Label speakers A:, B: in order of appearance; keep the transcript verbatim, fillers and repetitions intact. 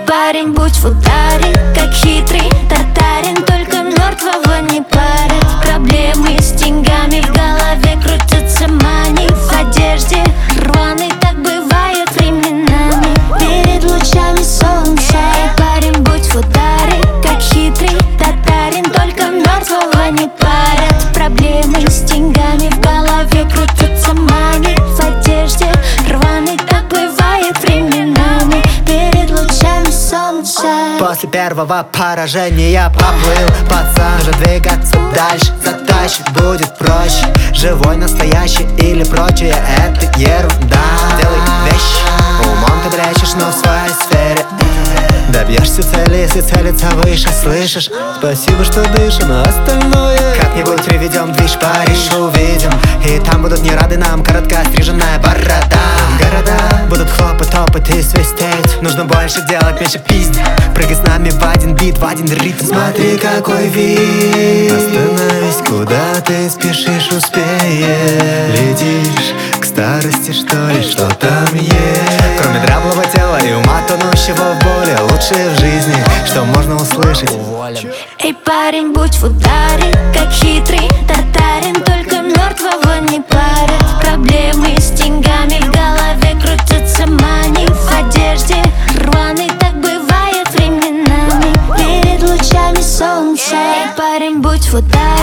A: парень, будь в ударе, как хитрый татарин, только мертвого не парят. Проблемы с деньгами в голове крутятся, мани в одежде рваный, так бывает временами. Перед лучами солнца, эй, парень, будь в ударе, как хитрый татарин, только мертвого не парят. Проблемы с деньгами в голове крутятся, мани в одежде рваный, так бывает временами. Перед лучами солнца.
B: После первого поражения поплыл пацан, же двигаться дальше, затащить будет проще. Живой, настоящий или прочее, это ерунда. Делай вещи, умом ты брячешь, но в своей сфере добьешься цели, если целиться выше, слышишь? Спасибо, что дышим, а остальное как-нибудь приведем, движ Париж увидим. И там будут не рады нам коротко стриженная борода. Города будут хлопать, топать и свистеть. Нужно больше делать, меньше пиздить. Прыгай с нами в один бит, в один ритм. Смотри, какой вид. Остановись, куда ты спешишь, успеешь. Летишь к старости, что ли, что там есть? Кроме дряблого тела и ума, тонущего в боли, лучшее в жизни, что можно услышать.
A: Эй, парень, будь в ударе, как хитрый татарин, только мертвого не парят. Проблемы с деньгами в голове крутятся, мани в одежде рваный, так бывает временами. Перед лучами солнца, эй, парень, будь в ударе.